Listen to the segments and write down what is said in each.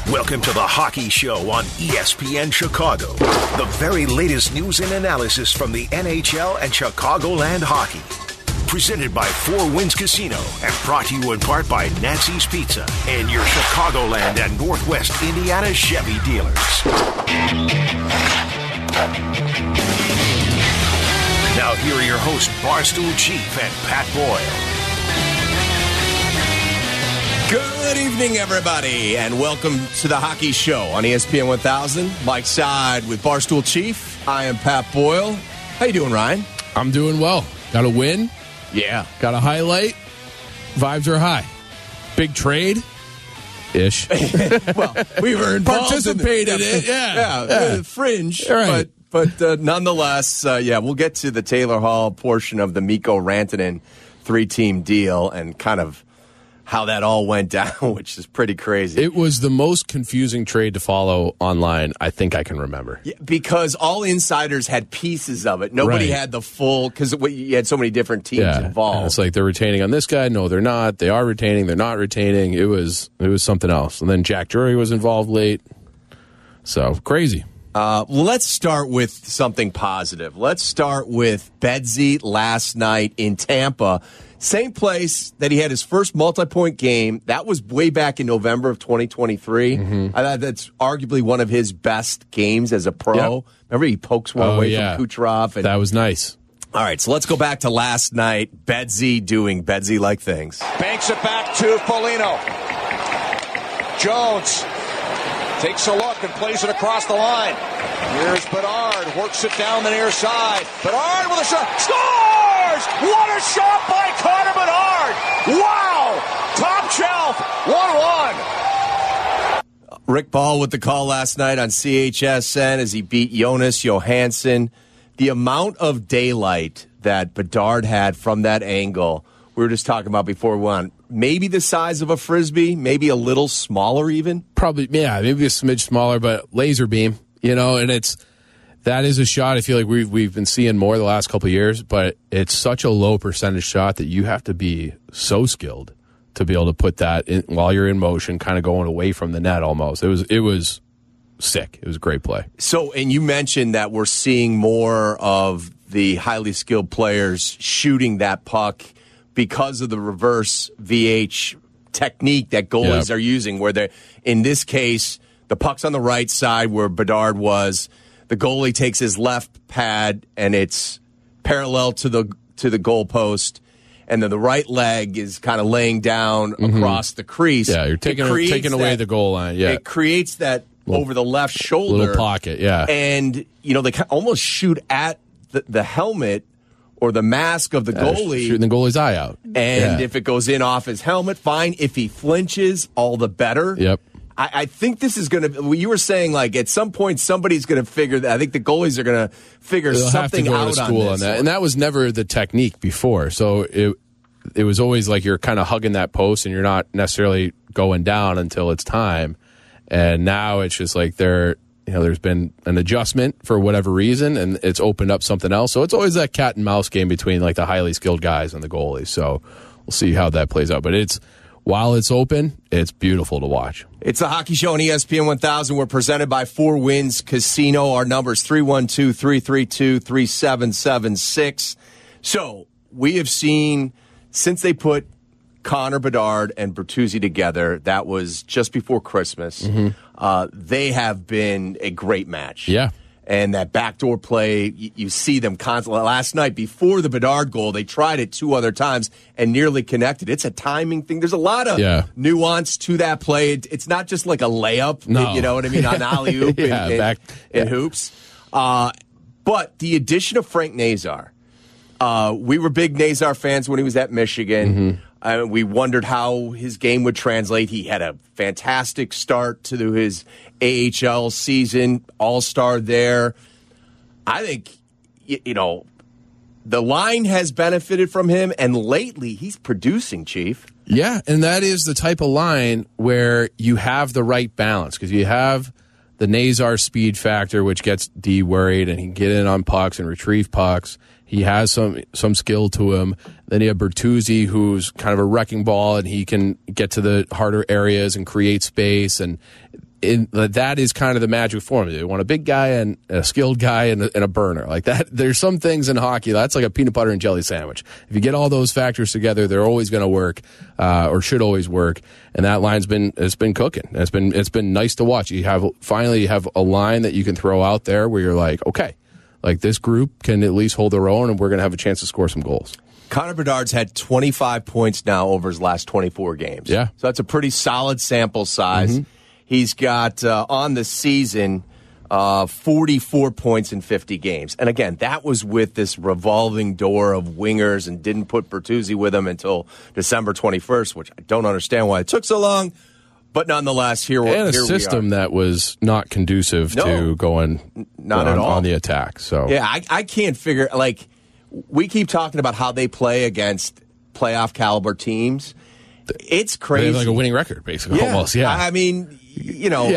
Welcome to the Hockey Show on ESPN Chicago. The very latest news and analysis from the NHL and Chicagoland hockey. Presented by Four Winds Casino and brought to you in part by Nancy's Pizza and your Chicagoland and Northwest Indiana Chevy dealers. Now here are your hosts, Barstool Chief and Pat Boyle. Good evening, everybody, and welcome to the Hockey Show on ESPN 1000. Mike Side with Barstool Chief. I am Pat Boyle. How you doing, Ryan? I'm doing well. Got a win. Yeah. Got a highlight. Vibes are high. Big trade-ish. Well, we were involved participated in it. Yeah. Fringe. Right. But nonetheless, we'll get to the Taylor Hall portion of the Mikko Rantanen three-team deal and kind of how that all went down, which is pretty crazy. It was the most confusing trade to follow online I think I can remember. Yeah, because all insiders had pieces of it. Nobody had the full, because you had so many different teams involved. And it's like they're retaining on this guy. No, they're not. They are retaining. They're not retaining. It was something else. And then Jack Drury was involved late. So, crazy. Let's start with something positive. Let's start with Bedsy last night in Tampa. Same place that he had his first multi-point game. That was way back in November of 2023. Mm-hmm. I thought that's arguably one of his best games as a pro. Yep. Remember, he pokes one away from Kucherov. That was nice. All right, so let's go back to last night. Bedsy doing Bedsy-like things. Banks it back to Foligno. Jones takes a look and plays it across the line. Here's Bedard, works it down the near side. Bedard with a shot, scores! What a shot by Connor Bedard! Wow! Top shelf, 1-1. Rick Ball with the call last night on CHSN as he beat Jonas Johansson. The amount of daylight that Bedard had from that angle, we were just talking about before we went, maybe the size of a Frisbee, maybe a little smaller even? Probably, maybe a smidge smaller, but laser beam, and that is a shot I feel like we've been seeing more the last couple of years, but it's such a low percentage shot that you have to be so skilled to be able to put that in while you're in motion, kind of going away from the net almost. It was sick. It was a great play. So, and you mentioned that we're seeing more of the highly skilled players shooting that puck because of the reverse VH technique that goalies are using, where they're, in this case, the puck's on the right side where Bedard was. The goalie takes his left pad and it's parallel to the goalpost, and then the right leg is kind of laying down across the crease. Yeah, you're taking away the goal line. Yeah, it creates that over the left shoulder, little pocket. Yeah, and they almost shoot at the helmet or the mask of the goalie, shooting the goalie's eye out. And if it goes in off his helmet, fine. If he flinches, all the better. Yep. I think this is going to. You were saying like at some point somebody's going to figure that. I think the goalies are going to figure something out to school on that. And that was never the technique before. So it was always like you're kind of hugging that post and you're not necessarily going down until it's time. And now it's just like there's been an adjustment for whatever reason, and it's opened up something else. So it's always that cat and mouse game between like the highly skilled guys and the goalies. So we'll see how that plays out. But while it's open, it's beautiful to watch. It's the Hockey Show on ESPN 1000. We're presented by Four Winds Casino. Our number is 312-332-3776. So we have seen, since they put Connor Bedard and Bertuzzi together, that was just before Christmas, they have been a great match. Yeah. And that backdoor play, you see them constantly. Last night, before the Bedard goal, they tried it 2 other times and nearly connected. It's a timing thing. There's a lot of nuance to that play. It's not just like a layup, you know what I mean, on alley-oop and hoops. But the addition of Frank Nazar, we were big Nazar fans when he was at Michigan. We wondered how his game would translate. He had a fantastic start to his AHL season, all-star there. I think, the line has benefited from him, and lately he's producing, Chief. Yeah, and that is the type of line where you have the right balance, because you have the Nazar speed factor, which gets D worried, and he can get in on pucks and retrieve pucks. He has some skill to him. Then you have Bertuzzi, who's kind of a wrecking ball, and he can get to the harder areas and create space. And that is kind of the magic formula. You want a big guy and a skilled guy and a burner like that. There's some things in hockey that's like a peanut butter and jelly sandwich. If you get all those factors together, they're always going to work, or should always work. And that line's been cooking. It's been nice to watch. You finally have a line that you can throw out there where you're like, okay, like this group can at least hold their own, and we're going to have a chance to score some goals. Connor Bedard's had 25 points now over his last 24 games. Yeah. So that's a pretty solid sample size. Mm-hmm. He's got, on the season, 44 points in 50 games. And again, that was with this revolving door of wingers, and didn't put Bertuzzi with him until December 21st, which I don't understand why it took so long. But nonetheless, here we are. And a system that was not conducive to going not at all on the attack. So yeah, I can't figure, like, we keep talking about how they play against playoff caliber teams. It's crazy. They have like a winning record, basically, almost. Yeah, I mean, you know,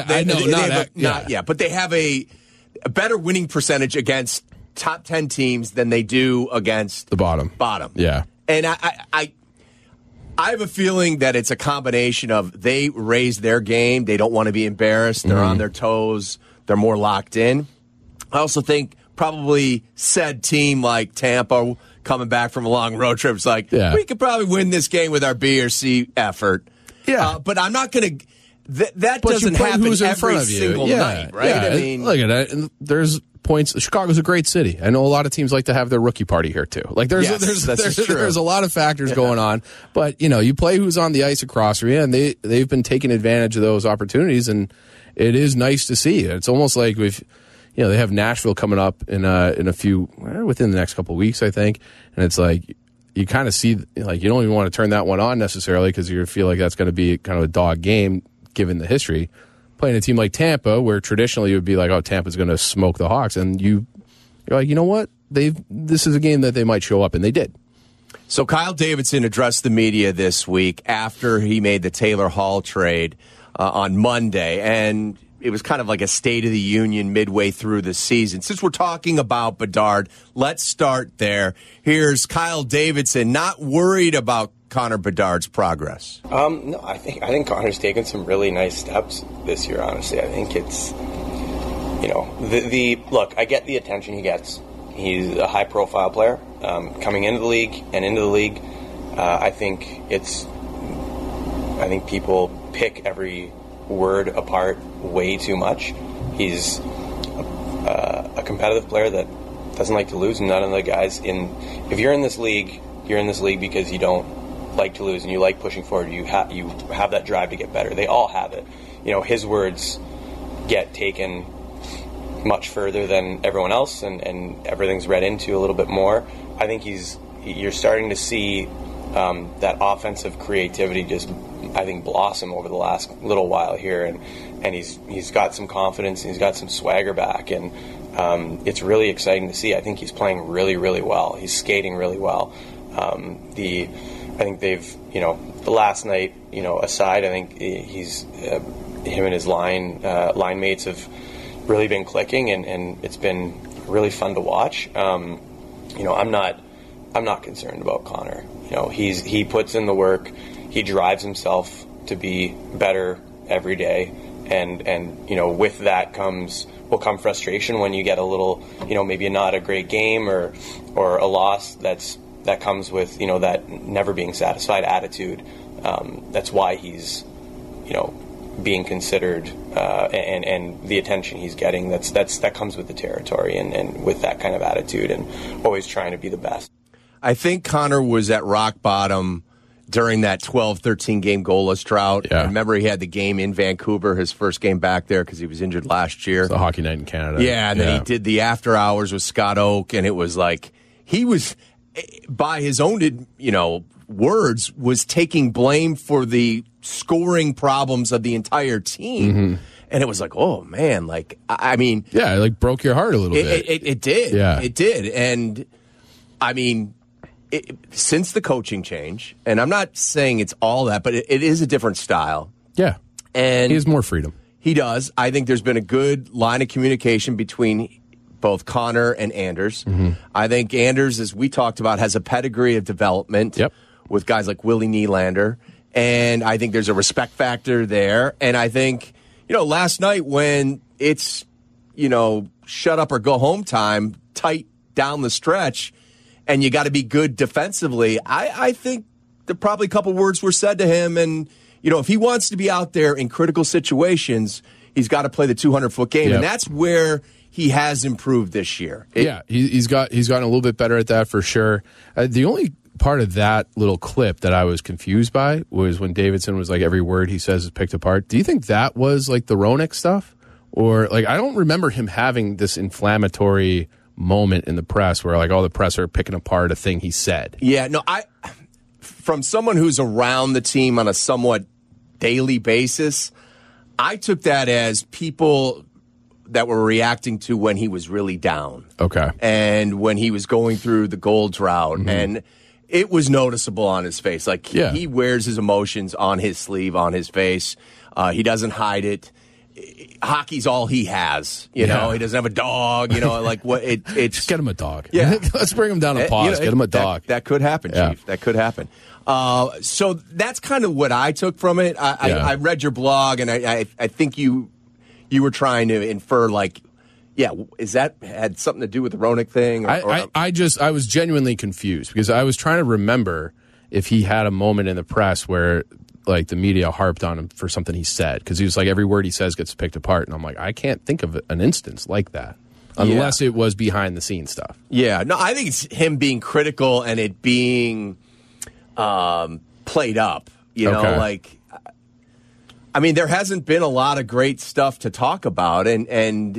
but they have a better winning percentage against top 10 teams than they do against the bottom. Yeah, and I have a feeling that it's a combination of they raise their game. They don't want to be embarrassed. They're on their toes. They're more locked in. I also think probably said team like Tampa coming back from a long road trip is like, we could probably win this game with our B or C effort. Yeah. But I'm not going to that doesn't happen every single night, right? Yeah. I mean, look at that. And there's points. Chicago's a great city. I know a lot of teams like to have their rookie party here too. Like there's a lot of factors going on. But you play who's on the ice across from you, and they've been taking advantage of those opportunities, and it is nice to see. It's almost like they have Nashville coming up in a few within the next couple of weeks, I think, and it's like you kind of see like you don't even want to turn that one on necessarily because you feel like that's going to be kind of a dog game given the history. Playing a team like Tampa, where traditionally you would be like, oh, Tampa's going to smoke the Hawks, and you're like, you know what? This is a game that they might show up, and they did. So Kyle Davidson addressed the media this week after he made the Taylor Hall trade on Monday, and it was kind of like a State of the Union midway through the season. Since we're talking about Bedard, let's start there. Here's Kyle Davidson, not worried about Connor Bedard's progress. No, I think Connor's taken some really nice steps this year, honestly. I think it's, look, I get the attention he gets. He's a high-profile player coming into the league and into the league. I think people pick every word apart way too much. He's a competitive player that doesn't like to lose. None of the guys if you're in this league, you're in this league because you don't like to lose and you like pushing forward. You have that drive to get better. They all have it. His words get taken much further than everyone else, and everything's read into a little bit more. I think you're starting to see that offensive creativity just, I think, blossom over the last little while here, and he's got some confidence and he's got some swagger back, and it's really exciting to see. I think he's playing really, really well. He's skating really well. I think they've, the last night, aside, I think him and his line mates have really been clicking, and it's been really fun to watch. I'm not concerned about Connor. He puts in the work. He drives himself to be better every day, and with that will come frustration when you get a little, maybe not a great game or a loss that comes with that never being satisfied attitude. That's why he's being considered and the attention he's getting. That comes with the territory and with that kind of attitude and always trying to be the best. I think Connor was at rock bottom during that 12-13 game goalless drought. Yeah. I remember he had the game in Vancouver, his first game back there because he was injured last year. It's a hockey night in Canada. Yeah, and then he did the after hours with Scott Oake, and it was like he was, by his own words, was taking blame for the scoring problems of the entire team. Mm-hmm. And it was like, oh, man, like, I mean. Yeah, it like broke your heart a little bit. It did. Yeah. It did. And, I mean, since the coaching change, and I'm not saying it's all that, but it is a different style. Yeah. And he has more freedom. He does. I think there's been a good line of communication between both Connor and Anders. Mm-hmm. I think Anders, as we talked about, has a pedigree of development with guys like Willie Nylander. And I think there's a respect factor there. And I think, last night when it's, shut up or go home time, tight down the stretch, and you got to be good defensively, I think probably a couple words were said to him. And, if he wants to be out there in critical situations, he's got to play the 200-foot game. Yep. And that's where he has improved this year. He's gotten a little bit better at that for sure. The only part of that little clip that I was confused by was when Davidson was like, every word he says is picked apart. Do you think that was like the Roenick stuff? Or like, I don't remember him having this inflammatory moment in the press where like all the press are picking apart a thing he said. Yeah, no, from someone who's around the team on a somewhat daily basis, I took that as people that were reacting to when he was really down. Okay. And when he was going through the goal drought. Mm-hmm. And it was noticeable on his face. Like, he wears his emotions on his sleeve, on his face. He doesn't hide it. Hockey's all he has, you know. He doesn't have a dog, like what it's. Just get him a dog. Yeah, let's bring him down a pause. Get him a dog. That could happen, Chief. That could happen. So that's kind of what I took from it. I read your blog, and I think you were trying to infer, like, is that had something to do with the Roenick thing? I was genuinely confused because I was trying to remember if he had a moment in the press where like the media harped on him for something he said, because he was like, every word he says gets picked apart, and I'm like, I can't think of an instance like that unless it was behind the scenes stuff. Yeah, no, I think it's him being critical and it being played up. Like, I mean, there hasn't been a lot of great stuff to talk about, and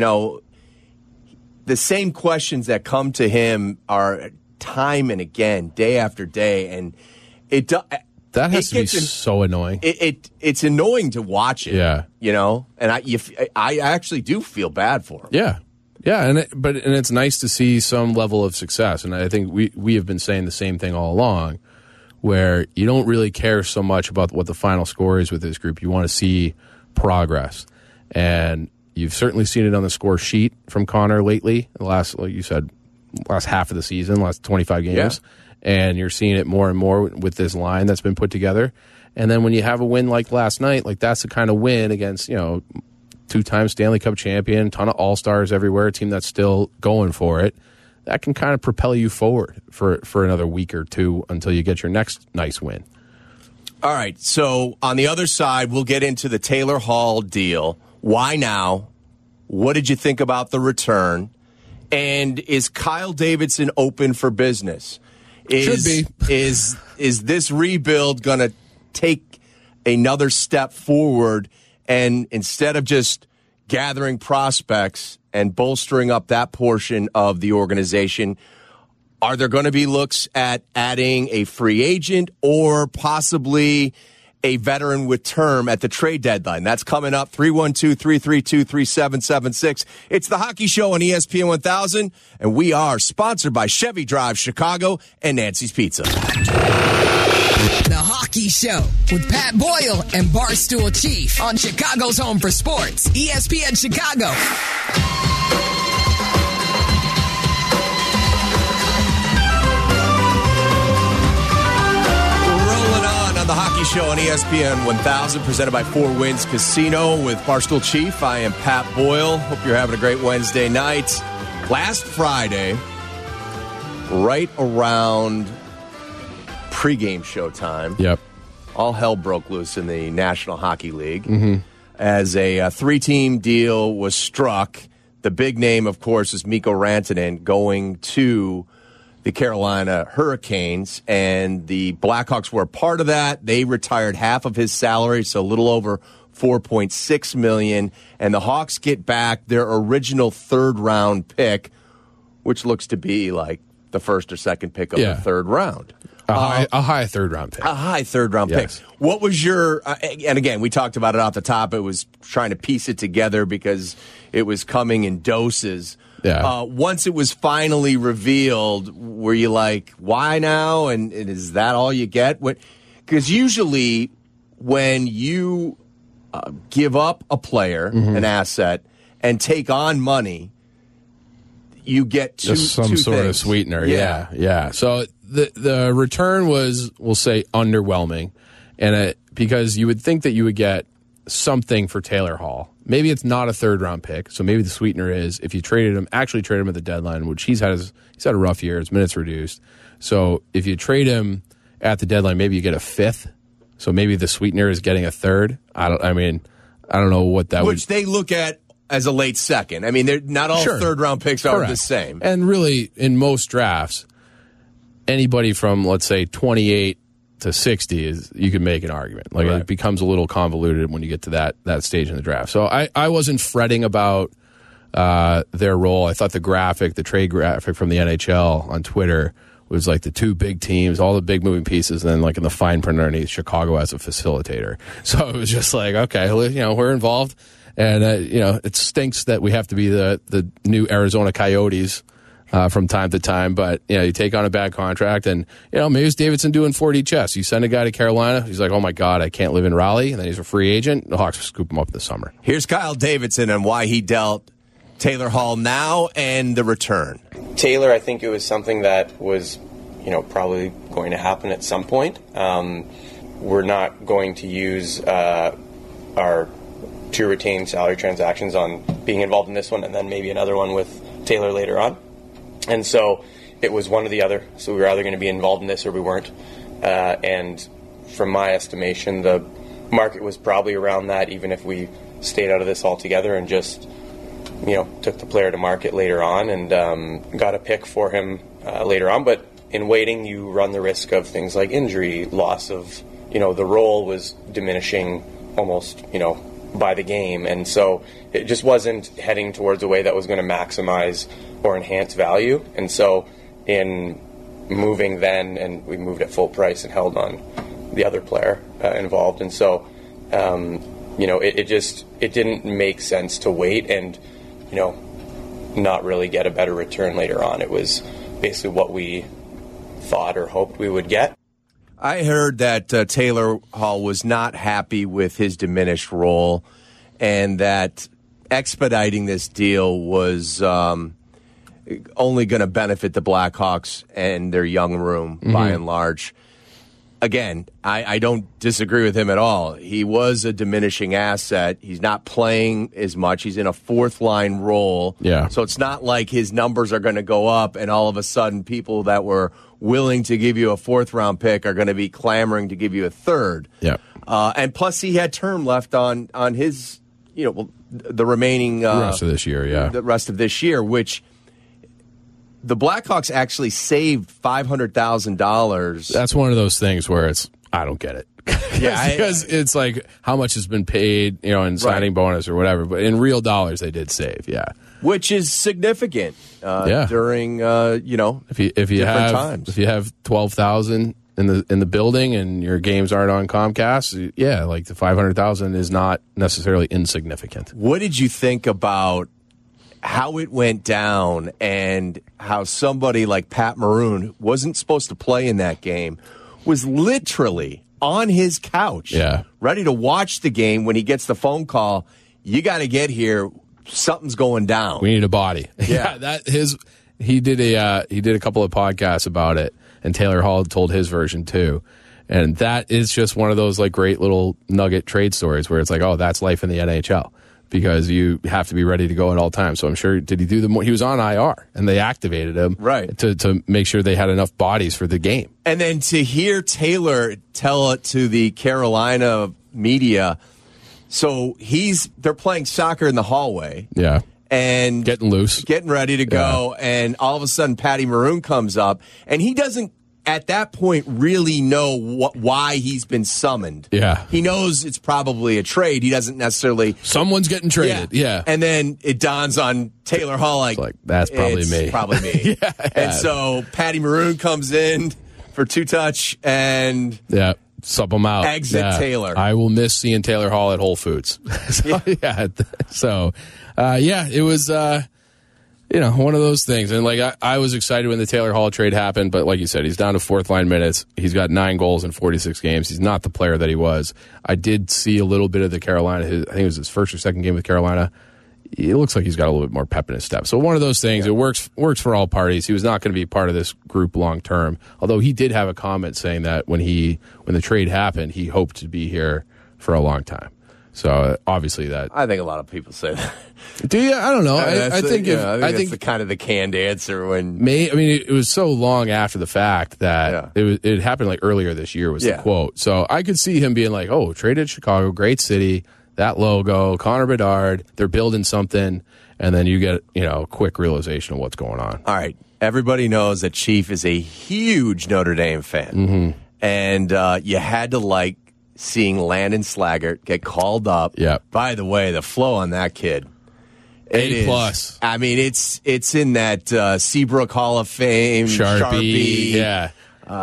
the same questions that come to him are time and again, day after day, and that has to be so annoying. It's annoying to watch it. Yeah, and I actually do feel bad for him. Yeah, and it's nice to see some level of success, and I think we have been saying the same thing all along, where you don't really care so much about what the final score is with this group. You want to see progress, and you've certainly seen it on the score sheet from Connor lately. The last, like you said, last half of the season, last 25 games. Yeah. And you're seeing it more and more with this line that's been put together. And then when you have a win like last night, like that's the kind of win against, two-time Stanley Cup champion, ton of all-stars everywhere, a team that's still going for it, that can kind of propel you forward for another week or two until you get your next nice win. All right, so on the other side, we'll get into the Taylor Hall deal. Why now? What did you think about the return? And is Kyle Davidson open for business? Should be. Is this rebuild going to take another step forward, and instead of just gathering prospects and bolstering up that portion of the organization, are there going to be looks at adding a free agent or possibly a veteran with term at the trade deadline? That's coming up, 312-332-3776. It's The Hockey Show on ESPN 1000, and we are sponsored by Chevy Drive Chicago and Nancy's Pizza. The Hockey Show with Pat Boyle and Barstool Chief on Chicago's Home for Sports, ESPN Chicago. The Hockey Show on ESPN 1000, presented by Four Winds Casino with Barstool Chief. I am Pat Boyle. Hope you're having a great Wednesday night. Last Friday, right around pregame showtime, all hell broke loose in the National Hockey League as a three-team deal was struck. The big name, of course, is Mikko Rantanen going to the Carolina Hurricanes, and the Blackhawks were a part of that. They retired half of his salary, so a little over $4.6 million, and the Hawks get back their original third-round pick, which looks to be like the first or second pick of the third round. A high third-round pick. A high third-round pick. What was your and again, we talked about it off the top. It was trying to piece it together because it was coming in doses. Yeah. Once it was finally revealed, were you like, why now? And is that all you get? Because usually when you give up a player, an asset, and take on money, you get two sort of sweetener. Yeah. So the return was, we'll say, underwhelming, and because you would think that you would get something for Taylor Hall. Maybe it's not a third-round pick, so maybe the sweetener is if you traded him at the deadline, which he's had a rough year, his minutes reduced. So if you trade him at the deadline, maybe you get a fifth. So maybe the sweetener is getting a third. I don't know what that would. Which they look at as a late second. I mean, they're not all third-round picks are the same. And really, in most drafts, anybody from, let's say, 28 to 60 you can make an argument. Like it becomes a little convoluted when you get to that stage in the draft. So I wasn't fretting about their role. I thought the trade graphic from the NHL on Twitter was like the two big teams, all the big moving pieces, and then like in the fine print underneath, Chicago as a facilitator. So it was just like, okay, we're involved, and it stinks that we have to be the new Arizona Coyotes from time to time, but you take on a bad contract, and maybe it's Davidson doing 4D chess. You send a guy to Carolina, he's like, oh my God, I can't live in Raleigh, and then he's a free agent. The Hawks scoop him up in the summer. Here's Kyle Davidson and why he dealt Taylor Hall now and the return. Taylor, I think it was something that was, probably going to happen at some point. We're not going to use our 2 retained salary transactions on being involved in this one and then maybe another one with Taylor later on. And so it was one or the other. So we were either going to be involved in this or we weren't. And from my estimation, the market was probably around that, even if we stayed out of this altogether and just took the player to market later on and got a pick for him later on. But in waiting, you run the risk of things like injury, loss of, the role was diminishing almost, by the game. And so it just wasn't heading towards a way that was going to maximize or enhance value. And so in moving then, and we moved at full price and held on the other player involved. And so, it didn't make sense to wait and, not really get a better return later on. It was basically what we thought or hoped we would get. I heard that Taylor Hall was not happy with his diminished role and that expediting this deal was only going to benefit the Blackhawks and their young room by and large. Again, I don't disagree with him at all. He was a diminishing asset. He's not playing as much. He's in a fourth-line role. Yeah. So it's not like his numbers are going to go up and all of a sudden people that were willing to give you a fourth-round pick are going to be clamoring to give you a third. Yeah. And plus he had term left on his, the remaining... rest of this year, yeah. The rest of this year, which... The Blackhawks actually saved $500,000. That's one of those things where I don't get it. Yeah, because it's like how much has been paid, in signing bonus or whatever. But in real dollars, they did save. Yeah, which is significant. During if you have times. If you have 12,000 in the building and your games aren't on Comcast, like the 500,000 is not necessarily insignificant. What did you think about how it went down and how somebody like Pat Maroon, who wasn't supposed to play in that game, was literally on his couch, ready to watch the game when he gets the phone call, you got to get here, something's going down. We need a body. Yeah. He did a couple of podcasts about it, and Taylor Hall told his version too. And that is just one of those like great little nugget trade stories where it's like, oh, that's life in the NHL. Because you have to be ready to go at all times. So I'm sure, did he do he was on IR, and they activated him to make sure they had enough bodies for the game. And then to hear Taylor tell it to the Carolina media, so they're playing soccer in the hallway. Yeah. And getting loose. Getting ready to go, and all of a sudden Patty Maroon comes up, and he doesn't at that point really know why he's been summoned. Yeah. He knows it's probably a trade. He doesn't necessarily... Someone's getting traded. Yeah. And then it dawns on Taylor Hall like that's probably me. Probably me. And so Patty Maroon comes in for 2-touch and... Yeah. Sub him out. Exit Taylor. I will miss seeing Taylor Hall at Whole Foods. So, it was... one of those things. And, I was excited when the Taylor Hall trade happened, but like you said, he's down to fourth-line minutes. He's got 9 goals in 46 games. He's not the player that he was. I did see a little bit of the Carolina. I think it was his first or second game with Carolina. It looks like he's got a little bit more pep in his step. So one of those things, it works for all parties. He was not going to be part of this group long-term, although he did have a comment saying that when the trade happened, he hoped to be here for a long time. So obviously that. I think a lot of people say that. Do you? I don't know. I think that's kind of the canned answer when. It was so long after the fact that it happened like earlier this year was the quote. So I could see him being like, "Oh, traded Chicago, great city, that logo, Connor Bedard, they're building something," and then you get a quick realization of what's going on. All right, everybody knows that Chief is a huge Notre Dame fan, and you had to seeing Landon Slaggert get called up. Yeah. By the way, the flow on that kid. A+. I mean, it's in that Seabrook Hall of Fame. Sharpie. Yeah.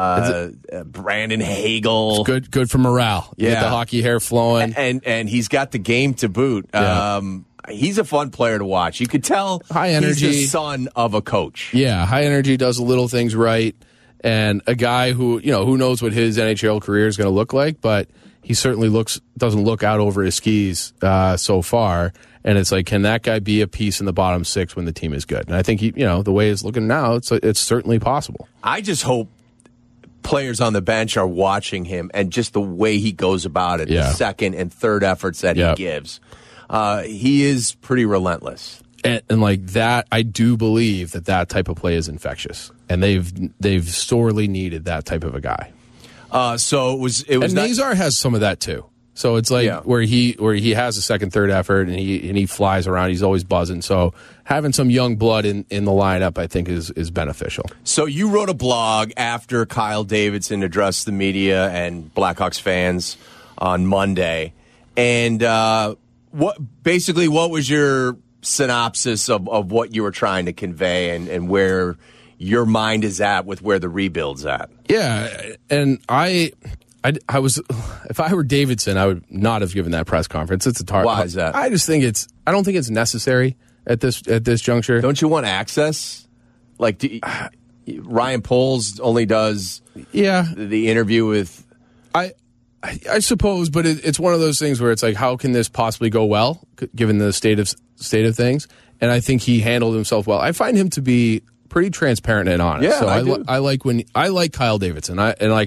Brandon Hagel. It's good for morale. Yeah. Get the hockey hair flowing. And he's got the game to boot. Yeah. He's a fun player to watch. You could tell high energy. He's the son of a coach. Yeah, high energy, does the little things right. And a guy who knows what his NHL career is going to look like, but he certainly doesn't look out over his skis so far. And it's like, can that guy be a piece in the bottom six when the team is good? And I think the way it's looking now, it's certainly possible. I just hope players on the bench are watching him and just the way he goes about it, the second and third efforts that he gives. He is pretty relentless. And like that, I do believe that type of play is infectious, and they've sorely needed that type of a guy. So it was. And Nazar has some of that too. So it's like where he has a second, third effort, and he flies around. He's always buzzing. So having some young blood in the lineup, I think, is beneficial. So you wrote a blog after Kyle Davidson addressed the media and Blackhawks fans on Monday, and what was your synopsis of what you were trying to convey and where your mind is at with where the rebuild's at? Yeah, and I was, if I were Davidson, I would not have given that press conference. It's a target. Why is that? I just think I don't think it's necessary at this juncture. Don't you want access? Like Ryan Poles only does the interview with. I suppose, but it's one of those things where it's like, how can this possibly go well, given the state of things? And I think he handled himself well. I find him to be pretty transparent and honest. Yeah, so I like Kyle Davidson.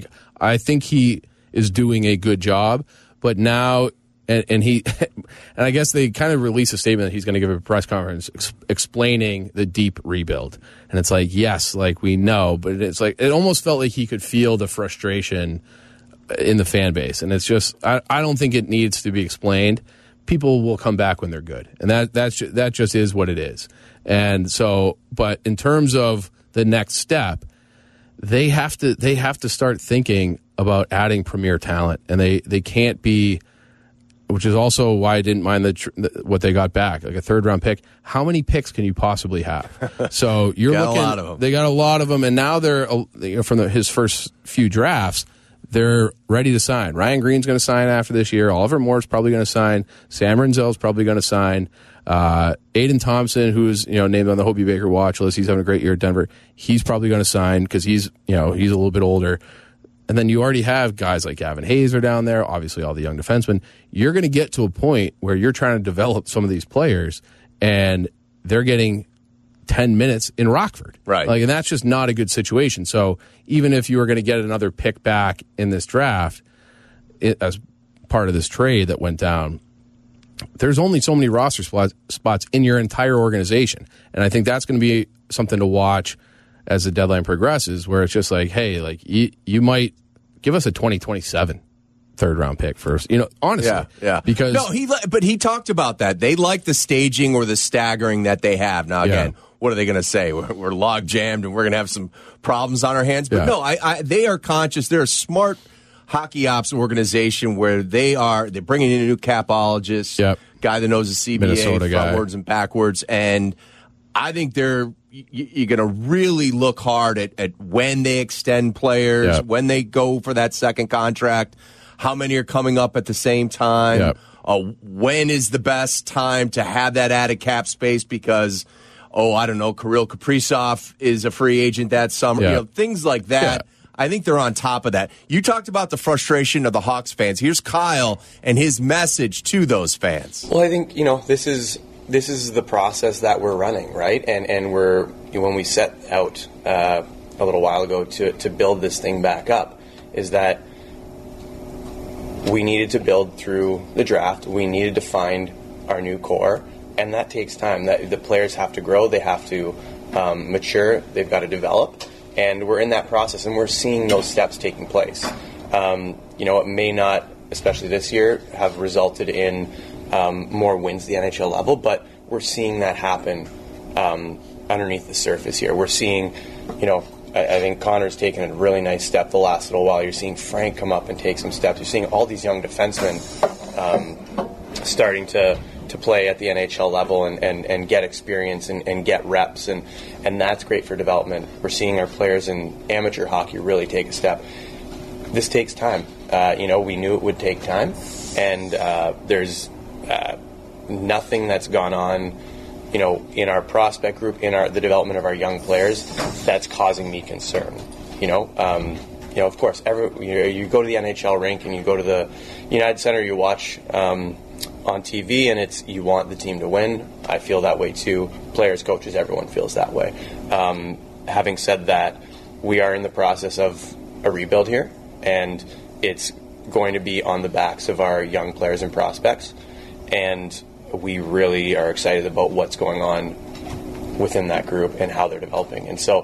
I think he is doing a good job. But now, and he, and I guess they kind of released a statement that he's going to give a press conference explaining the deep rebuild. And it's like, yes, like we know, but it's like it almost felt like he could feel the frustration in the fan base, and it's just I don't think it needs to be explained. People will come back when they're good, and that just is what it is. And so, but in terms of the next step, they have to start thinking about adding premier talent, and they can't be. Which is also why I didn't mind what they got back, like a third-round pick. How many picks can you possibly have? So you're looking. A lot of them. They got a lot of them, and now they're from his first few drafts. They're ready to sign. Ryan Green's going to sign after this year. Oliver Moore's probably going to sign. Sam Renzel's probably going to sign. Aiden Thompson, who's named on the Hobie Baker watch list, he's having a great year at Denver. He's probably going to sign because he's a little bit older. And then you already have guys like Gavin Hayes are down there. Obviously, all the young defensemen. You're going to get to a point where you're trying to develop some of these players, and they're getting 10 minutes in Rockford. Right. And that's just not a good situation. So even if you were going to get another pick back in this draft as part of this trade that went down, there's only so many roster spots in your entire organization. And I think that's going to be something to watch as the deadline progresses, where it's just like, hey, like you might give us a 2027 third-round pick first, honestly. Yeah. Because but he talked about that. They like the staging or the staggering that they have. Now, again, what are they going to say? We're log-jammed and we're going to have some problems on our hands? But no, they are conscious. They're a smart hockey ops organization where they're bringing in a new capologist, guy that knows the CBA frontwards and backwards. And I think you're going to really look hard at when they extend players, when they go for that second contract, how many are coming up at the same time, when is the best time to have that added cap space because, I don't know, Kirill Kaprizov is a free agent that summer, things like that. I think they're on top of that. You talked about the frustration of the Hawks fans. Here's Kyle and his message to those fans. Well, I think, this is the process that we're running, right? And we're when we set out a little while ago to build this thing back up, is that we needed to build through the draft. We needed to find our new core, and that takes time. That the players have to grow, they have to mature, they've got to develop, and we're in that process, and we're seeing those steps taking place. It may not, especially this year, have resulted in more wins at the NHL level, but we're seeing that happen underneath the surface here. We're seeing, I think Connor's taken a really nice step the last little while. You're seeing Frank come up and take some steps. You're seeing all these young defensemen starting to play at the NHL level and get experience and get reps, and that's great for development. We're seeing our players in amateur hockey really take a step. This takes time. We knew it would take time, and there's nothing that's gone on, in our prospect group, in the development of our young players, that's causing me concern. Of course, you go to the NHL rink and you go to the United Center, you watch on TV, and you want the team to win. I feel that way too. Players, coaches, everyone feels that way. Having said that, we are in the process of a rebuild here, and it's going to be on the backs of our young players and prospects, and we really are excited about what's going on within that group and how they're developing. And so,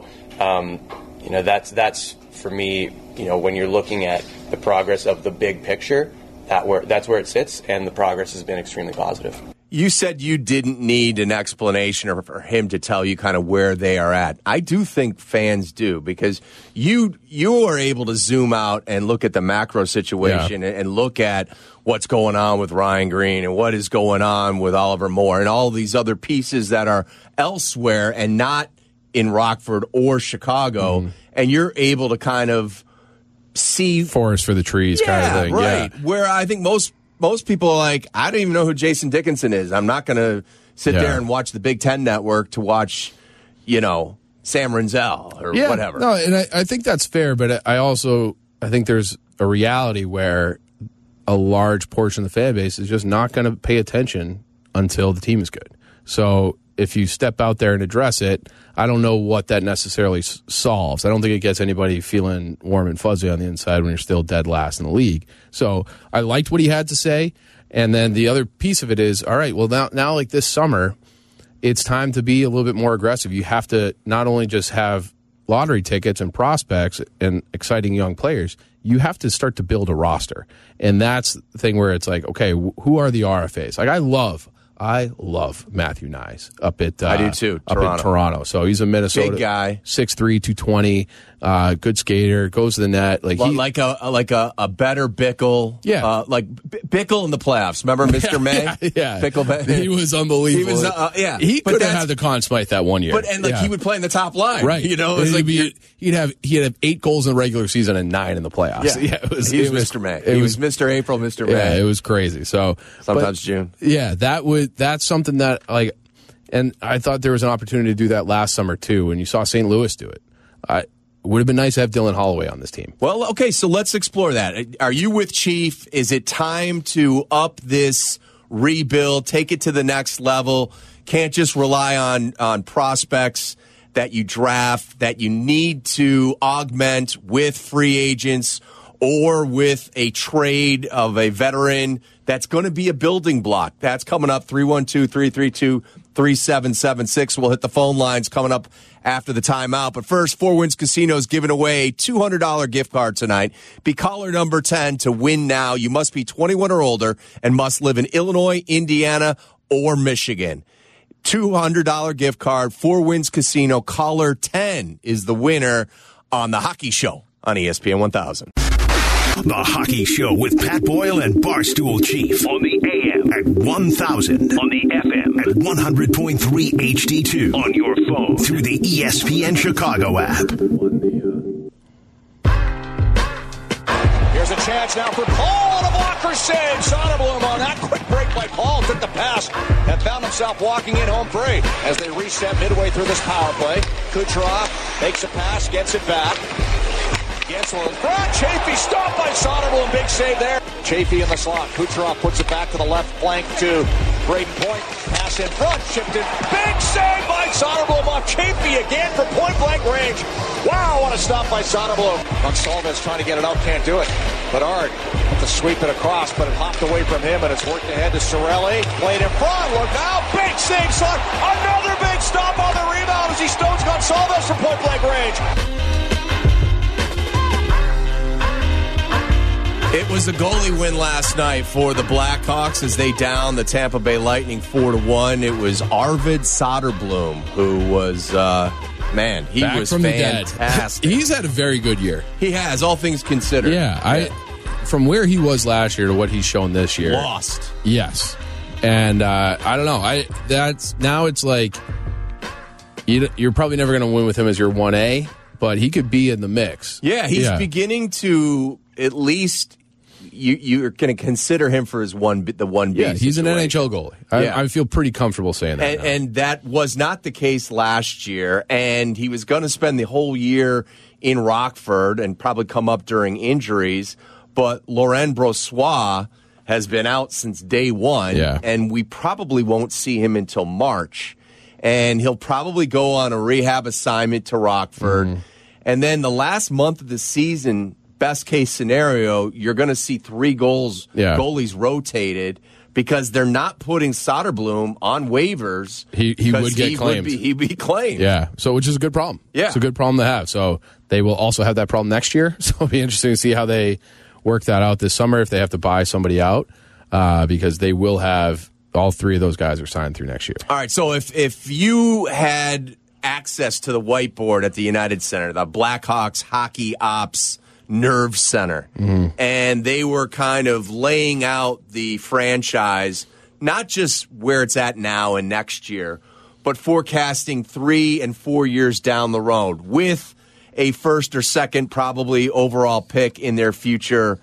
that's for me, when you're looking at the progress of the big picture, that's where it sits, and the progress has been extremely positive. You said you didn't need an explanation or for him to tell you kind of where they are at. I do think fans do, because you are able to zoom out and look at the macro situation and look at what's going on with Ryan Green and what is going on with Oliver Moore and all these other pieces that are elsewhere and not in Rockford or Chicago, and you're able to kind of see forest for the trees kind of thing. Right. Yeah. Where I think most people are like, I don't even know who Jason Dickinson is. I'm not going to sit there and watch the Big Ten Network to watch, Sam Renzel or whatever. No, and I think that's fair, but I think there's a reality where a large portion of the fan base is just not going to pay attention until the team is good. So if you step out there and address it, I don't know what that necessarily solves. I don't think it gets anybody feeling warm and fuzzy on the inside when you're still dead last in the league. So I liked what he had to say. And then the other piece of it is, all right, well, now like this summer, it's time to be a little bit more aggressive. You have to not only just have lottery tickets and prospects and exciting young players, you have to start to build a roster. And that's the thing where it's like, okay, who are the RFAs? Like I love Matthew Nyes up at I do too. Up in Toronto. So he's a Minnesota big guy, 6'3", 220, good skater, goes to the net. Like a better Bickle. Yeah, like Bickle in the playoffs. Remember Mr. May? Yeah, Bickle. He was unbelievable. He was he could have had the Conn Smythe that one year. But he would play in the top line, right? It's like he'd have 8 goals in the regular season and 9 in the playoffs. Yeah, he was Mr. May. He was Mr. April, Mr. May. Yeah, it was crazy. So sometimes June. Yeah, that's something that and I thought there was an opportunity to do that last summer too when you saw St. Louis do it. It would have been nice to have Dylan Holloway on this team. Well, okay, so let's explore that. Are you with Chief? Is it time to up this rebuild, take it to the next level? Can't just rely on prospects that you draft, that you need to augment with free agents or with a trade of a veteran that's going to be a building block. That's coming up, 312-332-3776. We'll hit the phone lines coming up after the timeout. But first, Four Winds Casino is giving away a $200 gift card tonight. Be caller number 10 to win now. You must be 21 or older and must live in Illinois, Indiana, or Michigan. $200 gift card, Four Winds Casino. Caller 10 is the winner on The Hockey Show on ESPN 1000. The Hockey Show with Pat Boyle and Barstool Chief. On the AM at 1000. On the FM at 100.3 HD2. On your phone through the ESPN Chicago app. Here's a chance now for Paul, and a blocker save. Soderblom on that quick break by Paul. Took the pass and found himself walking in home free as they reset midway through this power play. Kucherov makes a pass, gets it back. Gensler in front. Chafee stopped by Soderblom. Big save there. Chafee in the slot. Kucherov puts it back to the left flank to Braden Point. Pass in front. Shifted. Big save by Soderblom off Chafee again for point-blank range. Wow, what a stop by Soderblom. Gonsalves trying to get it out. Can't do it. Bedard to sweep it across, but it hopped away from him, and it's worked ahead to Cirelli. Played in front. Look out. Big save, son. Another big stop on the rebound as he stones Gonçalves from point-blank range. It was a goalie win last night for the Blackhawks as they downed the Tampa Bay Lightning 4-1. It was Arvid Soderblom who was, he back was from fantastic. The dead. He's had a very good year. He has, all things considered. Yeah, from where he was last year to what he's shown this year. Lost. Yes. And I don't know. Now it's like you're probably never going to win with him as your 1A, but he could be in the mix. Yeah, he's beginning to at least you're going to consider him for his the 1B. Yeah, he's situation. an NHL goalie. I feel pretty comfortable saying that. And that was not the case last year. And he was going to spend the whole year in Rockford and probably come up during injuries. But Laurent Brossoit has been out since day one, and we probably won't see him until March. And he'll probably go on a rehab assignment to Rockford. Mm-hmm. And then the last month of the season, best case scenario, you're going to see 3 goalies rotated because they're not putting Soderblom on waivers. He would get claimed. He'd be claimed. Yeah, so which is a good problem. Yeah. It's a good problem to have. So they will also have that problem next year. So it'll be interesting to see how they work that out this summer if they have to buy somebody out because they will have all 3 of those guys are signed through next year. All right, so if you had access to the whiteboard at the United Center, the Blackhawks Hockey Ops Nerve Center, and they were kind of laying out the franchise, not just where it's at now and next year, but forecasting 3 and 4 years down the road with a first or second probably overall pick in their future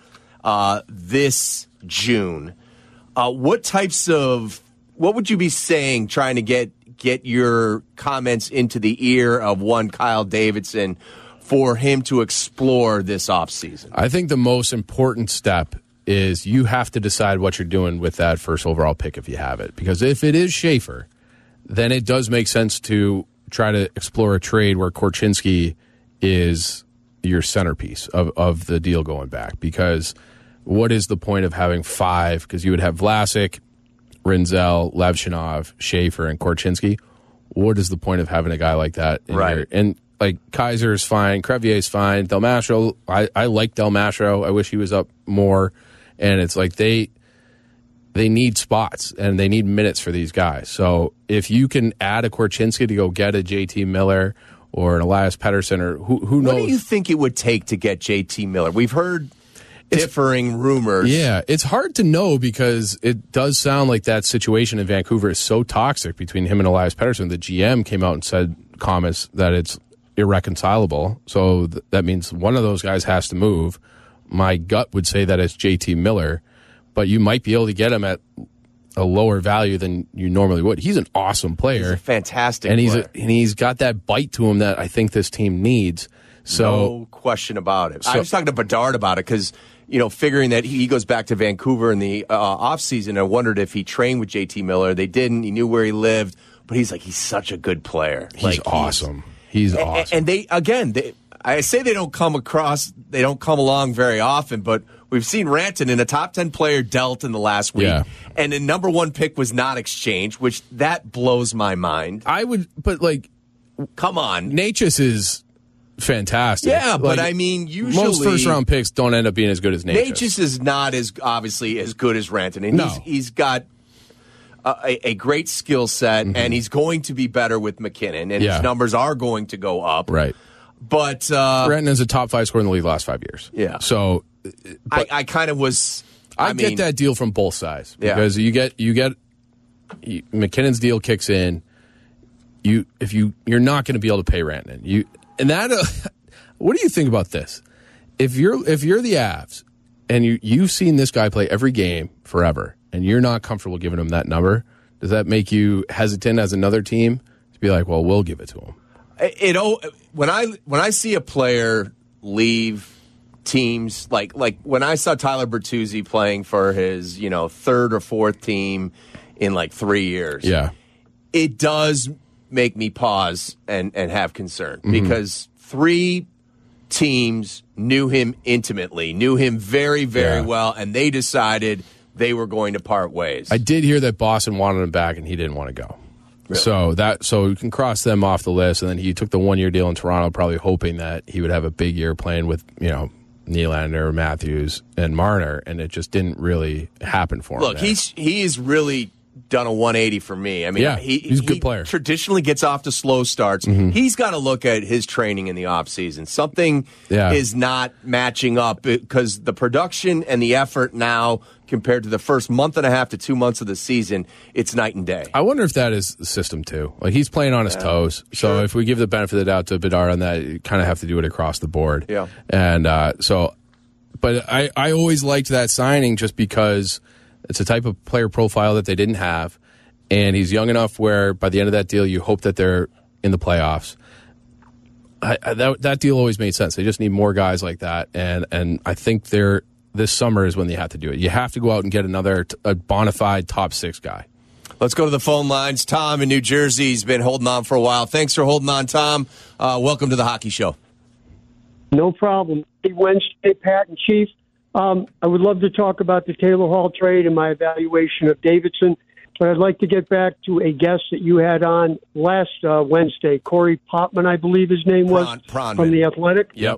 this June. What would you be saying trying to get your comments into the ear of one Kyle Davidson for him to explore this offseason? I think the most important step is you have to decide what you're doing with that first overall pick if you have it. Because if it is Schaefer, then it does make sense to try to explore a trade where Korchinski is your centerpiece of the deal going back. Because what is the point of having 5? Because you would have Vlasic, Rinzel, Levshinov, Schaefer, and Korchinski. What is the point of having a guy like that in here? And like Kaiser is fine, Crevier is fine, Del Mastro. I like Del Mastro. I wish he was up more. And it's like they need spots and they need minutes for these guys. So if you can add a Korchinski to go get a JT Miller or an Elias Pettersson or who knows? What do you think it would take to get JT Miller? We've heard differing rumors. Yeah, it's hard to know because it does sound like that situation in Vancouver is so toxic between him and Elias Pettersson. The GM came out and said comments that it's irreconcilable. So that means one of those guys has to move. My gut would say that it's JT Miller, but you might be able to get him at a lower value than you normally would. He's an awesome player. He's a fantastic player. And he's got that bite to him that I think this team needs. So, no question about it. I was talking to Bedard about it because, figuring that he goes back to Vancouver in the offseason, I wondered if he trained with JT Miller. They didn't. He knew where he lived. But he's such a good player. He's awesome. He's awesome. And I say they don't come along very often, but we've seen Rantanen, in a top 10 player, dealt in the last week. Yeah. And the number 1 pick was not exchanged, which that blows my mind. Come on. Necas is fantastic. Yeah, but usually most first-round picks don't end up being as good as Necas. Necas is not obviously as good as Rantanen. No. He's got a great skill set, and he's going to be better with McKinnon, and his numbers are going to go up. Right. But Rantanen's a top 5 scorer in the league the last 5 years. Yeah. So I kind of was. I get that deal from both sides because you get McKinnon's deal kicks in. You're not going to be able to pay Rantanen. What do you think about this? If you're the Avs and you've seen this guy play every game forever, and you're not comfortable giving him that number, does that make you hesitant as another team to be like, well, we'll give it to him? When I see a player leave teams, like when I saw Tyler Bertuzzi playing for his 3rd or 4th team in 3 years, it does make me pause and have concern because 3 teams knew him intimately, knew him very, very well, and they decided they were going to part ways. I did hear that Boston wanted him back, and he didn't want to go. Really? So you can cross them off the list, and then he took the 1-year deal in Toronto, probably hoping that he would have a big year playing with, Nylander, Matthews, and Marner, and it just didn't really happen for him. Look, he's really done a 180 for me. I mean, he's a good player. Traditionally gets off to slow starts. Mm-hmm. He's got to look at his training in the offseason. Something is not matching up because the production and the effort now compared to the first month and a half to 2 months of the season, it's night and day. I wonder if that is the system, too. Like, he's playing on his toes. So if we give the benefit of the doubt to Bedard on that, you kind of have to do it across the board. Yeah. And but I always liked that signing just because it's a type of player profile that they didn't have. And he's young enough where by the end of that deal, you hope that they're in the playoffs. That deal always made sense. They just need more guys like that. And I think this summer is when they have to do it. You have to go out and get a bona fide top 6 guy. Let's go to the phone lines. Tom in New Jersey has been holding on for a while. Thanks for holding on, Tom. Welcome to the Hockey Show. No problem. Wednesday, Pat and Chief. I would love to talk about the Taylor Hall trade and my evaluation of Davidson, but I'd like to get back to a guest that you had on last Wednesday, Corey Pottman, I believe his name was, from The Athletic. Yep.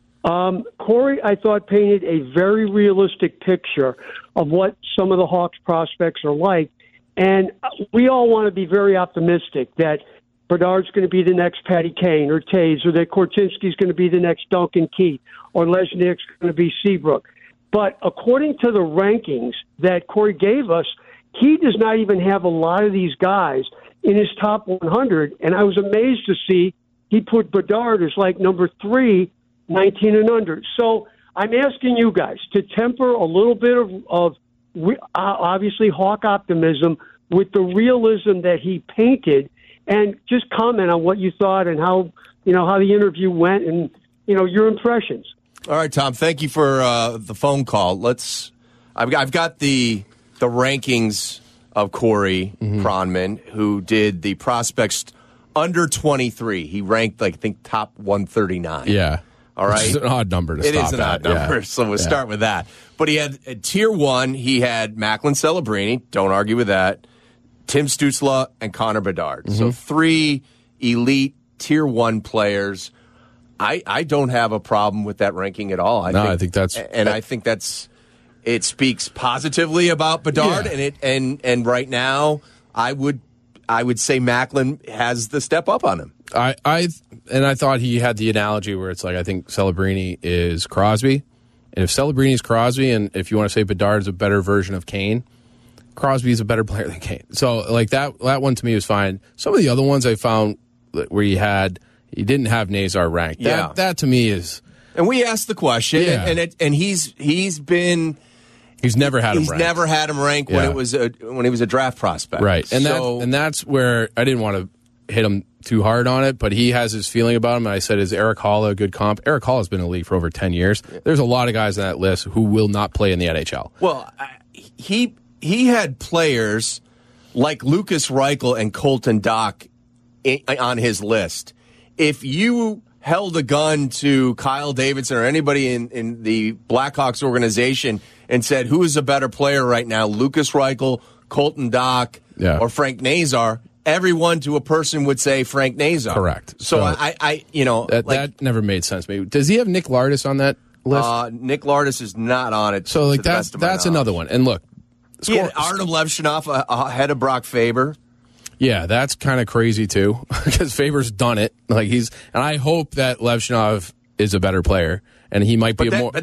Corey, I thought, painted a very realistic picture of what some of the Hawks prospects are like. And we all want to be very optimistic that Bedard's going to be the next Patty Kane or Taves, or that Korchinski's going to be the next Duncan Keith, or Lesniak's going to be Seabrook. But according to the rankings that Corey gave us, he does not even have a lot of these guys in his top 100. And I was amazed to see he put Bedard as like number 3, 19 and under. So I'm asking you guys to temper a little bit of obviously Hawk optimism with the realism that he painted, and just comment on what you thought and how the interview went and your impressions. All right, Tom. Thank you for the phone call. I've got the rankings of Corey Pronman, who did the prospects under 23. He ranked, I think, top 139. Yeah. All right. It's an odd number to stop at. It is an odd number, so we'll start with that. But he had Tier 1, he had Macklin Celebrini, don't argue with that, Tim Stützle, and Connor Bedard. So 3 elite Tier 1 players. I don't have a problem with that ranking at all. I think that's... And I think it speaks positively about Bedard, and right now, I would say Macklin has the step up on him. I thought he had the analogy where it's like, I think Celebrini is Crosby, and if Celebrini is Crosby, and if you want to say Bedard is a better version of Kane, Crosby is a better player than Kane. So like that one to me was fine. Some of the other ones I found where he didn't have Nazar ranked. That to me is. And we asked the question, and he's never had him ranked. He's never had him ranked when he was a draft prospect. Right, and that's where I didn't want to hit him too hard on it, but he has his feeling about him. And I said, is Eric Hall a good comp? Eric Hall has been in the league for over 10 years. There's a lot of guys on that list who will not play in the NHL. Well, he had players like Lucas Reichel and Colton Dach on his list. If you held a gun to Kyle Davidson or anybody in the Blackhawks organization and said, who is a better player right now, Lucas Reichel, Colton Dach, or Frank Nazar, everyone to a person would say Frank Nazar. Correct. So that never made sense to me. Does he have Nick Lardis on that list? Nick Lardis is not on it. So like that's another one. And look, Artem Levshunov ahead of Brock Faber. Yeah, that's kind of crazy too, because Faber's done it. And I hope that Levshunov is a better player, and he might be more.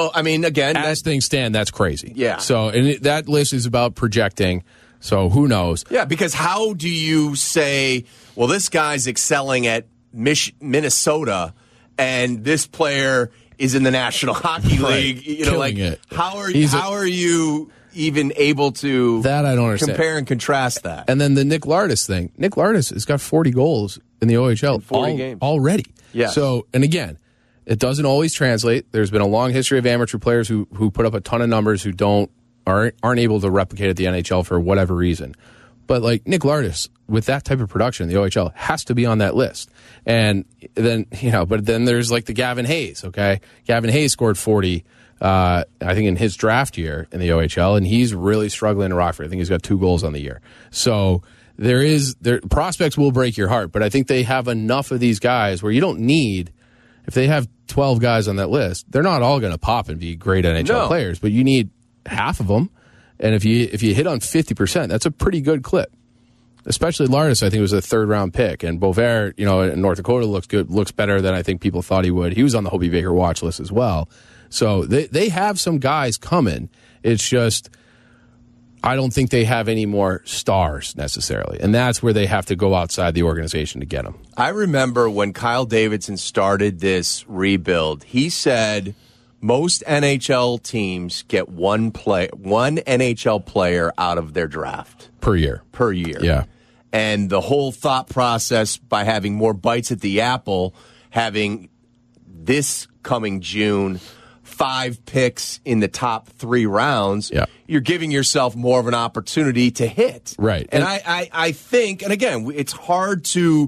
As things stand, that's crazy. Yeah. So, that list is about projecting. So who knows? Yeah, because how do you say, well, this guy's excelling at Minnesota, and this player is in the National Hockey League? Killing it. How are you even able to that I don't understand. Compare and contrast that? And then the Nick Lardis thing. Nick Lardis has got 40 goals in the OHL 40 games already. Yeah. So, and again, it doesn't always translate. There's been a long history of amateur players who put up a ton of numbers who aren't able to replicate at the NHL for whatever reason. But like Nick Lardis, with that type of production, the OHL has to be on that list. And then, but then there's like the Gavin Hayes, okay? Gavin Hayes scored 40, I think, in his draft year in the OHL, and he's really struggling in Rockford. I think he's got 2 goals on the year. So prospects will break your heart, but I think they have enough of these guys where you don't need, if they have 12 guys on that list, they're not all going to pop and be great NHL players, but you need half of them. And if you hit on 50%, that's a pretty good clip. Especially Lardis, I think, was a 3rd-round pick. And Bovaert, in North Dakota looks better than I think people thought he would. He was on the Hobey Baker watch list as well. So they have some guys coming. It's just, I don't think they have any more stars necessarily. And that's where they have to go outside the organization to get them. I remember when Kyle Davidson started this rebuild, he said most NHL teams get one NHL player out of their draft. Per year. Yeah. And the whole thought process by having more bites at the apple, having this coming June 5 picks in the top 3 rounds, you're giving yourself more of an opportunity to hit. Right. And I think, and again, it's hard to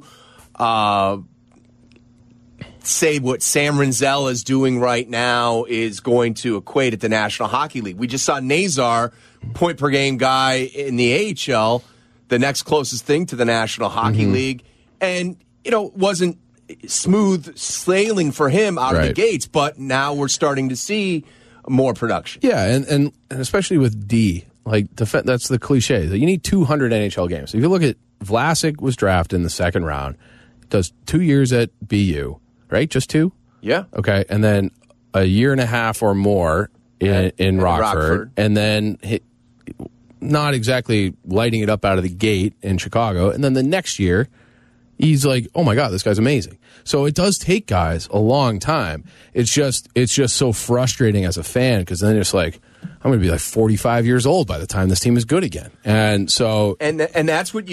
say what Sam Rinzel is doing right now is going to equate at the National Hockey League. We just saw Nazar, point per game guy in the AHL, the next closest thing to the National Hockey League, and wasn't smooth sailing for him out of the gates, but now we're starting to see more production. Yeah, and especially with D, like that's the cliche that you need 200 NHL games. If you look at Vlasic, was drafted in the 2nd round, does 2 years at BU, right? Just 2? Yeah. Okay, and then a year and a half or more in Rockford, and then not exactly lighting it up out of the gate in Chicago, and then the next year he's like, oh my God, this guy's amazing. So it does take guys a long time. It's just so frustrating as a fan, because then it's like, I'm going to be like 45 years old by the time this team is good again. And so, and that's what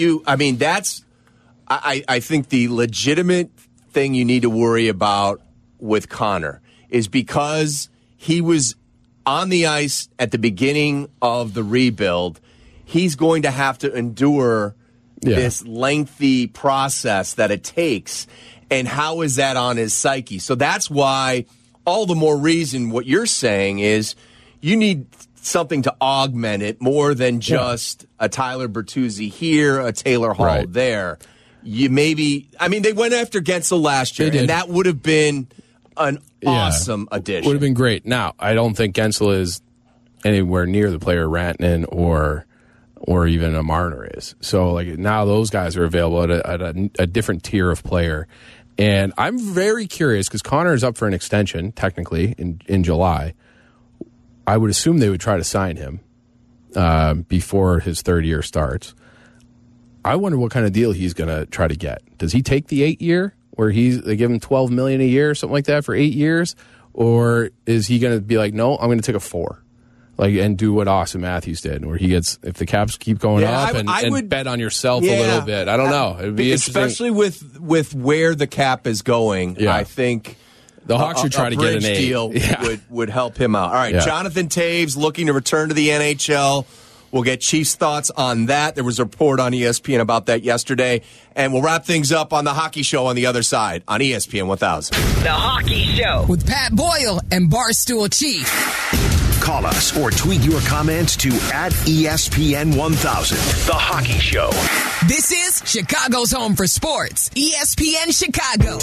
I think the legitimate thing you need to worry about with Connor is because he was on the ice at the beginning of the rebuild, he's going to have to endure this lengthy process that it takes. And how is that on his psyche? So that's why all the more reason what you're saying is you need something to augment it more than just a Tyler Bertuzzi here, a Taylor Hall there. They went after Gensel last year, and that would have been an awesome addition. Would have been great. Now, I don't think Gensel is anywhere near the player Rantanen or even a Marner is. So like now those guys are available at a different tier of player. And I'm very curious because Connor is up for an extension technically in July. I would assume they would try to sign him before his 3rd year starts. I wonder what kind of deal he's going to try to get. Does he take the 8-year where they give him $12 million a year or something like that for 8 years? Or is he going to be like, no, I'm going to take a 4? And do what Austin Matthews did, where he gets, if the caps keep going up, I would bet on yourself a little bit. I don't know. It'd be especially with where the cap is going. I think the Hawks should try to get an deal would help him out. All right, Jonathan Toews looking to return to the NHL. We'll get Chiefs' thoughts on that. There was a report on ESPN about that yesterday. And we'll wrap things up on the Hockey Show on the other side on ESPN 1000. The Hockey Show with Pat Boyle and Barstool Chief. Call us or tweet your comments to @ESPN 1000. The Hockey Show. This is Chicago's home for sports. ESPN Chicago.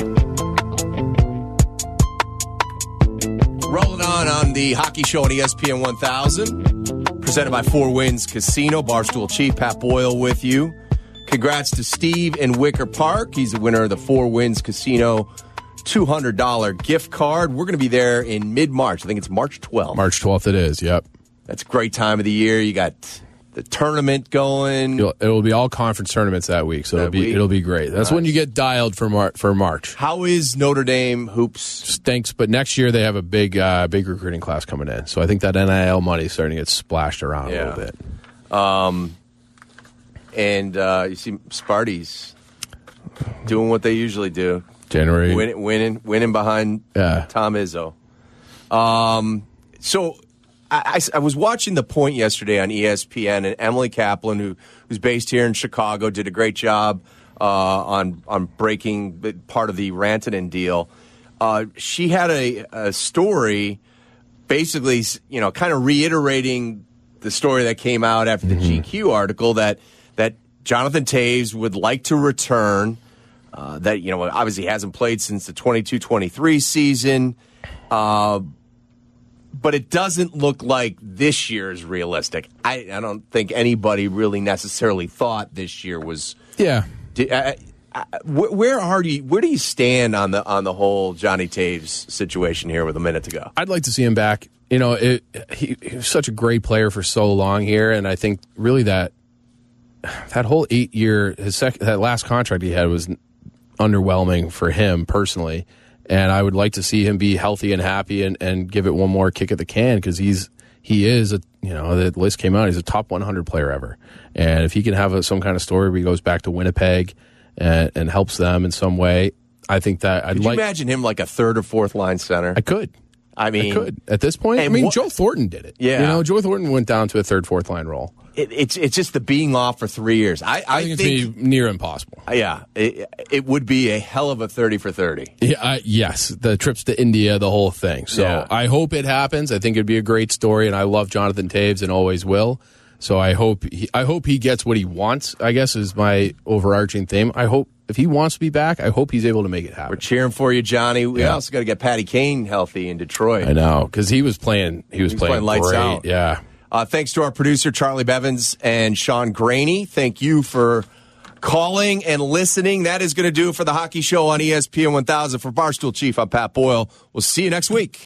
Rolling on the Hockey Show on ESPN 1000. Presented by Four Winds Casino. Barstool Chief Pat Boyle with you. Congrats to Steve in Wicker Park. He's the winner of the Four Winds Casino $200 gift card. We're going to be there in mid-March. I think it's March 12th. March 12th it is, yep. That's a great time of the year. You got the tournament going. It'll be all conference tournaments that week, so it'll be great. That's when you get dialed for March. How is Notre Dame hoops? Stinks, but next year they have a big recruiting class coming in. So I think that NIL money is starting to get splashed around a little bit. And you see Sparty's doing what they usually do. January. Winning behind Tom Izzo. So I was watching The Point yesterday on ESPN, and Emily Kaplan, who's based here in Chicago, did a great job on breaking part of the Rantanen deal. She had a story, basically, kind of reiterating the story that came out after the GQ article that Jonathan Toews would like to return. That obviously hasn't played since the 22-23 season. But it doesn't look like this year is realistic. I don't think anybody really necessarily thought this year was. Yeah. Where do you stand on the whole Johnny Toews situation here with a minute to go? I'd like to see him back. He was such a great player for so long here, and I think really that whole 8-year that last contract he had was underwhelming for him personally. And I would like to see him be healthy and happy and give it one more kick at the can, because he is the list came out, he's a top 100 player ever. And if he can have some kind of story where he goes back to Winnipeg and helps them in some way, I think that Could you imagine him like a third or fourth line center? I could. I could. At this point, Joe Thornton did it. Yeah. Joe Thornton went down to a third, fourth line role. It's just the being off for 3 years. I think it's near impossible. Yeah, it would be a hell of a 30 for 30. Yeah, yes, the trips to India, the whole thing. So I hope it happens. I think it'd be a great story, and I love Jonathan Toews and always will. So I hope he gets what he wants, I guess, is my overarching theme. I hope if he wants to be back, I hope he's able to make it happen. We're cheering for you, Johnny. We also got to get Patty Kane healthy in Detroit. I know, because he was playing lights great. Out. Yeah. Thanks to our producer, Charlie Bevins and Sean Graney. Thank you for calling and listening. That is going to do it for the Hockey Show on ESPN 1000. For Barstool Chief, I'm Pat Boyle. We'll see you next week.